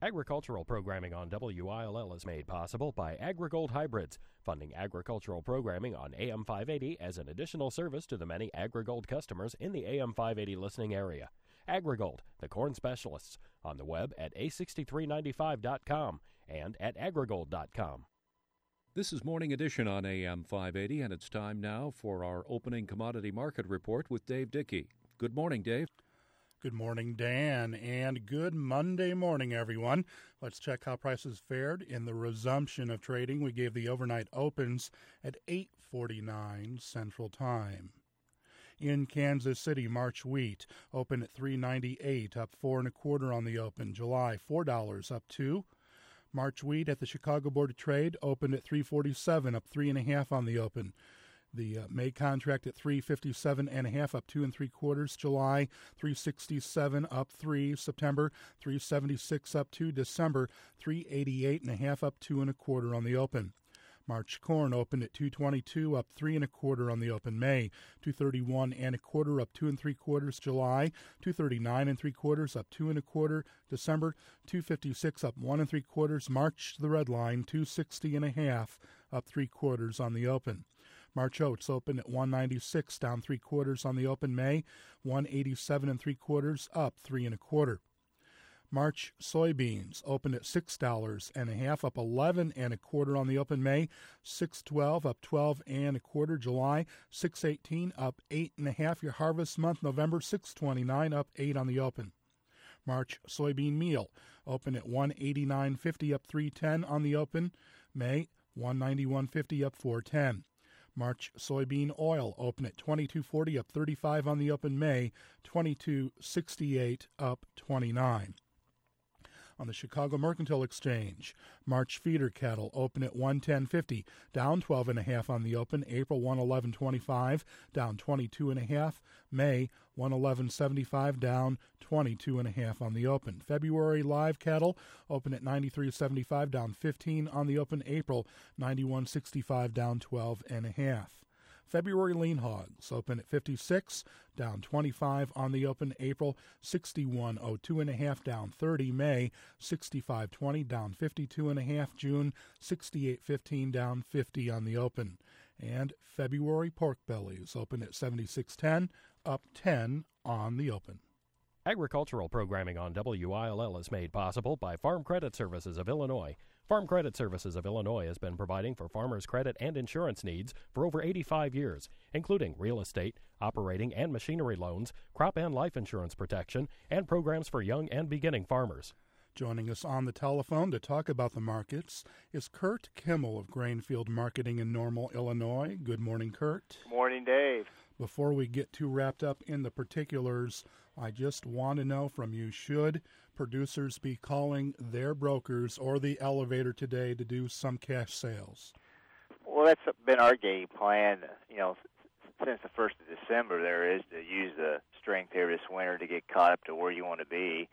Agricultural programming on WILL is made possible by AgriGold Hybrids, funding agricultural programming on AM 580 as an additional service to the many AgriGold customers in the AM 580 listening area. AgriGold, the corn specialists, on the web at a6395.com and at agrigold.com. This is Morning Edition on AM 580, and it's time now for our opening commodity market report with Dave Dickey. Good morning, Dave. Good morning, Dan, and good Monday morning, everyone. Let's check how prices fared in the resumption of trading. We gave the overnight opens at 8:49 Central Time. In Kansas City, March wheat opened at $3.98, up 4 1/4 on the open. July, $4, up 2. March wheat at the Chicago Board of Trade opened at $3.47, up 3 1/2 on the open. The May contract at $3.57 1/2, up 2 3/4. July, $3.67, up 3. September, $3.76, up 2. December, $3.88 1/2, up 2 1/4 on the open. March corn opened at $2.22, up 3 1/4 on the open. May, $2.31 1/4, up 2 3/4. July, $2.39 3/4, up 2 1/4. December, $2.56, up 1 3/4. March, the red line, $2.60 1/2, up 3/4 on the open. March oats opened at $1.96, down 3/4 on the open. May, $1.87 3/4, up 3 1/4. March soybeans opened at $6 1/2, up 11 1/4 on the open. May, $6.12, up 12 1/4. July, $6.18, up 8 1/2. Your harvest month, November, $6.29, up 8 on the open. March soybean meal opened at $1.8950, up 3.10 on the open. May, $1.9150, up 4.10. March soybean oil opened at $22.40, up 35 on the open. May, $22.68, up 29. On the Chicago Mercantile Exchange, March feeder cattle open at $110.50, down 12 1/2 on the open. April, $111.25, down 22 1/2. May, $111.75, down 22 1/2 on the open. February live cattle open at $93.75, down 15 on the open. April, $91.65, down 12 1/2. February lean hogs open at 56, down 25 on the open. April, 61.02 1/2, down 30. May, 65.20, down 52 1/2. June, 68.15, down 50 on the open. And February pork bellies open at 76.10, up 10 on the open. Agricultural programming on WILL is made possible by Farm Credit Services of Illinois. Farm Credit Services of Illinois has been providing for farmers' credit and insurance needs for over 85 years, including real estate, operating and machinery loans, crop and life insurance protection, and programs for young and beginning farmers. Joining us on the telephone to talk about the markets is Kurt Kimmel of Grainfield Marketing in Normal, Illinois. Good morning, Kurt. Good morning, Dave. Before we get too wrapped up in the particulars, I just want to know from you, should producers be calling their brokers or the elevator today to do some cash sales? Well, that's been our game plan, since the 1st of December there is to use the strength here this winter to get caught up to where you want to be.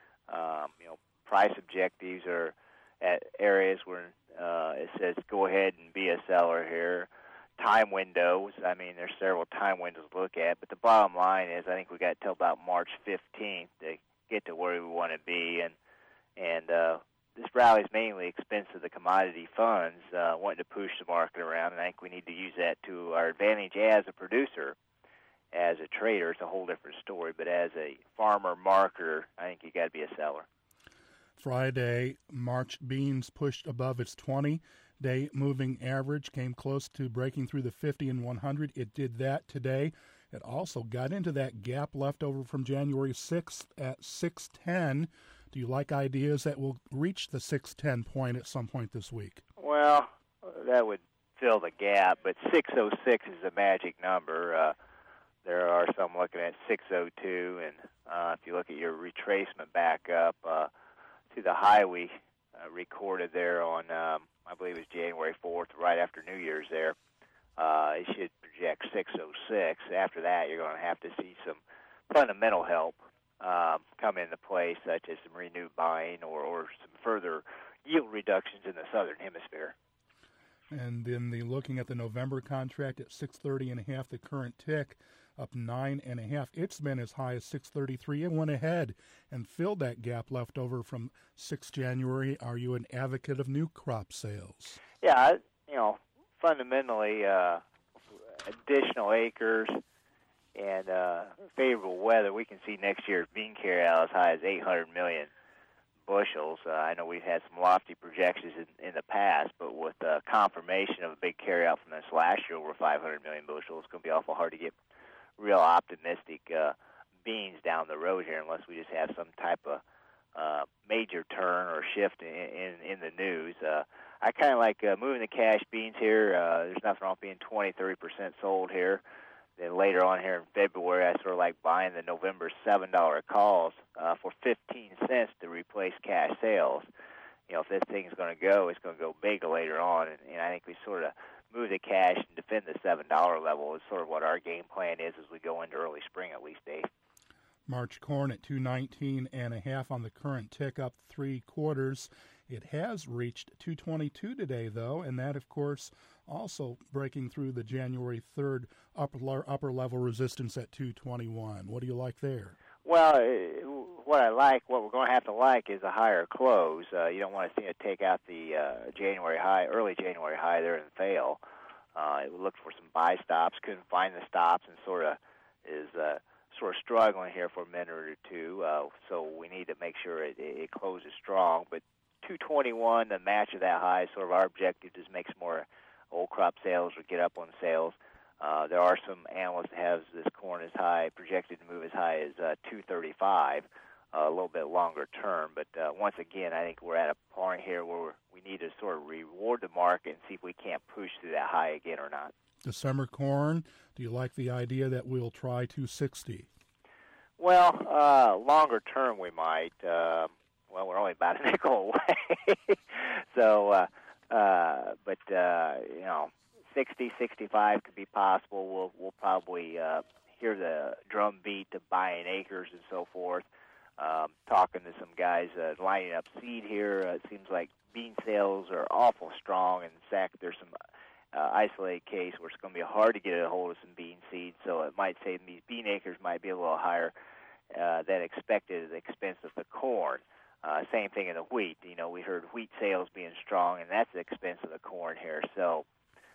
Price objectives are at areas where it says go ahead and be a seller here. Time windows, there's several time windows to look at, but the bottom line is I think we got till about March 15th to get to where we want to be, and this rally is mainly expense of the commodity funds wanting to push the market around, and I think we need to use that to our advantage as a producer. As a trader, it's a whole different story, but as a farmer marketer, I think you got to be a seller. Friday, March beans pushed above its 20-day moving average, came close to breaking through the 50 and 100. It did that today. It also got into that gap left over from January 6th at 610. Do you like ideas that will reach the 610 point at some point this week? Well, that would fill the gap, but 606 is the magic number. There are some looking at 602, and if you look at your retracement back up to the high we recorded there on, I believe it was January 4th, right after New Year's there, it should project 606. After that, you're going to have to see some fundamental help come into play, such as some renewed buying or some further yield reductions in the southern hemisphere. And then looking at the November contract at 630 and a half, the current tick up 9.5. It's been as high as 633 and went ahead and filled that gap left over from 6 January. Are you an advocate of new crop sales? Yeah, fundamentally, additional acres and favorable weather, we can see next year's bean carryout as high as 800 million bushels. I know we've had some lofty projections in the past, but with confirmation of a big carryout from this last year over 500 million bushels, it's going to be awful hard to get real optimistic beans down the road here unless we just have some type of major turn or shift in the news. I kind of like moving the cash beans here. There's nothing wrong with being 20-30% sold here. Then later on here in February, I sort of like buying the November $7 calls for 15 cents to replace cash sales. If this thing's going to go, it's going to go big later on. And I think we sort of move the cash and defend the $7 level is sort of what our game plan is as we go into early spring, at least, Dave. March corn at 219.5 on the current tick, up 3/4. It has reached 222 today, though, and that, of course, also breaking through the January 3rd upper level resistance at 221. What do you like there? Well, what we're going to have to like is a higher close. You don't want to see it take out the early January high there and fail. It looked for some buy stops, couldn't find the stops, and sort of struggling here for a minute or two. So we need to make sure it closes strong. But 221, the match of that high, is sort of our objective. Just make some more old crop sales or get up on sales. There are some analysts that have this corn as high, projected to move as high as 235, a little bit longer term. But once again, I think we're at a point here where we need to sort of reward the market and see if we can't push through that high again or not. December corn, do you like the idea that we'll try 260? Well, longer term we might. We're only about a nickel away. So, 60, 65 could be possible. We'll probably hear the drum beat to buying acres and so forth. Talking to some guys lining up seed here, it seems like bean sales are awful strong. In fact, there's some isolated case where it's going to be hard to get a hold of some bean seeds, so it might say these bean acres might be a little higher than expected at the expense of the corn. Same thing in the wheat. We heard wheat sales being strong, and that's at the expense of the corn here. So,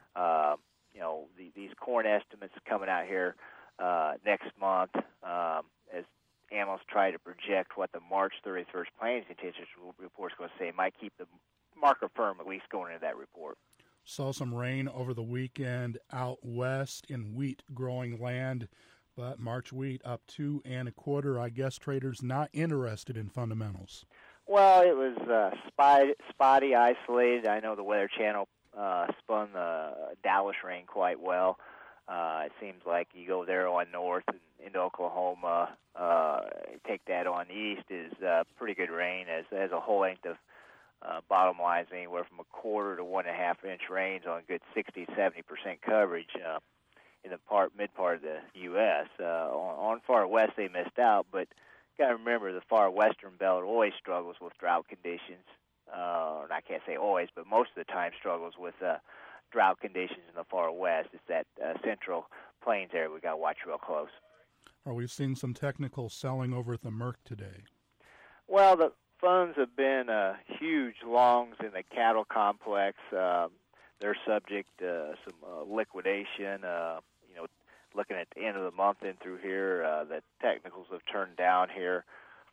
these corn estimates coming out here next month, as analysts try to project what the March 31st planting statistics report is going to say, might keep the marker firm at least going into that report. Saw some rain over the weekend out west in wheat growing land, but March wheat up 2 1/4. I guess traders not interested in fundamentals. Well, it was spotty, isolated. I know the Weather Channel spun the Dallas rain quite well. It seems like you go there on north and into Oklahoma, take that on east is pretty good rain as a whole length of bottom lines anywhere from 1/4 to 1.5 inch rains on good 60-70% coverage in the mid part of the U.S. On far west they missed out, but got to remember the far western belt always struggles with drought conditions. I can't say always, but most of the time struggles with drought conditions in the far west. It's that central plains area we got to watch real close. Are we seeing some technical selling over at the Merck today? Well, the funds have been huge longs in the cattle complex. They're subject to some liquidation. Looking at the end of the month in through here, the technicals have turned down here.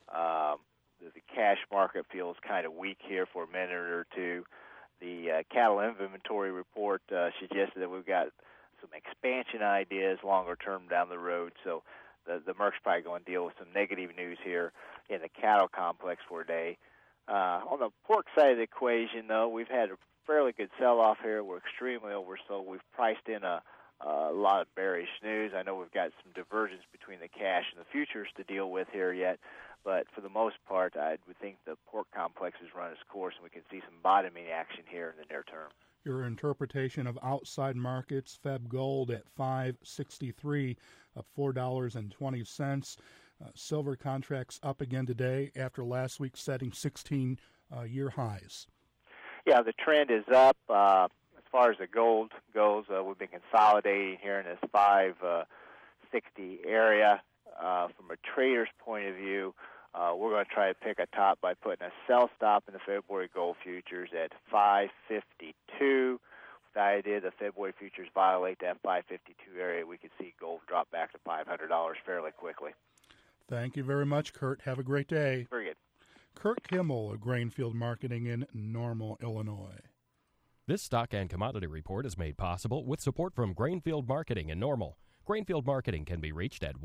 The cash market feels kind of weak here for a minute or two. The cattle inventory report suggested that we've got some expansion ideas longer term down the road. So the Merck's probably going to deal with some negative news here in the cattle complex for a day. On the pork side of the equation, though, we've had a fairly good sell-off here. We're extremely oversold. We've priced in a lot of bearish news. I know we've got some divergence between the cash and the futures to deal with here yet, but for the most part, I would think the pork complex has run its course, and we can see some bottoming action here in the near term. Your interpretation of outside markets, Feb Gold at $5.63, up $4.20. Silver contracts up again today after last week setting 16-year highs. Yeah, the trend is up. As far as the gold goes, we've been consolidating here in this 560 area. From a trader's point of view, we're going to try to pick a top by putting a sell stop in the February gold futures at 552. With the idea the February futures violate that 552 area, we could see gold drop back to $500 fairly quickly. Thank you very much, Kurt. Have a great day. Very good. Kurt Kimmel of Grainfield Marketing in Normal, Illinois. This stock and commodity report is made possible with support from Grainfield Marketing in Normal. Grainfield Marketing can be reached at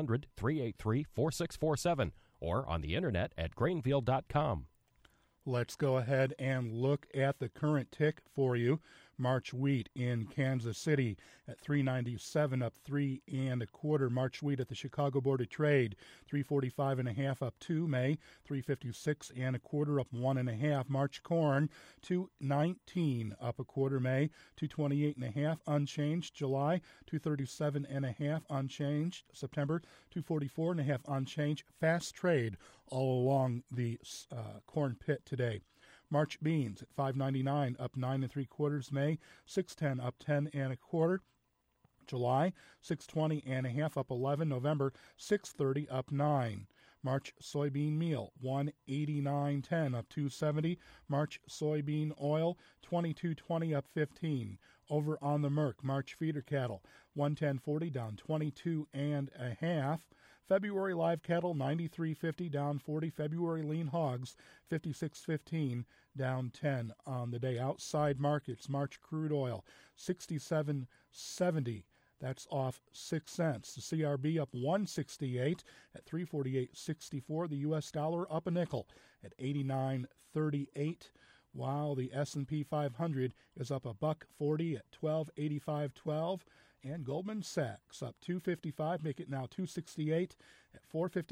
1-800-383-4647 or on the internet at grainfield.com. Let's go ahead and look at the current tick for you. March wheat in Kansas City at $3.97, up 3 1/4. March wheat at the Chicago Board of Trade, $3.45 1/2, up 2. May, $3.56 1/4, up 1 1/2. March corn, $2.19, up 1/4. May, $2.28 1/2, unchanged. July, $2.37 1/2, unchanged. September, $2.44 1/2, unchanged. Fast trade all along the corn pit today. March beans at $5.99, up 9 3/4. May, $6.10, up 10 1/4. July, $6.20 1/2, up 11. November, $6.30, up 9. March soybean meal, $1.8910, up 2.70. March soybean oil, $22.20, up 15. Over on the Merck, March feeder cattle, $110.40, down 22 1/2. February live cattle, $93.50, down 40. February lean hogs, $56.15, down 10 on the day. Outside markets, March crude oil, $67.70. That's off 6 cents. The CRB up 168 at 348.64. The U.S. dollar up a nickel at 89.38. While the S&P 500 is up $1.40 at 1285.12. And Goldman Sachs up 255, make it now 268 at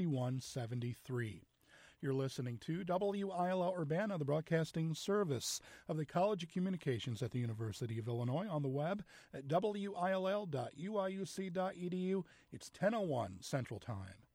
451.73. You're listening to WILL Urbana, the broadcasting service of the College of Communications at the University of Illinois, on the web at will.uiuc.edu. It's 10:01 Central Time.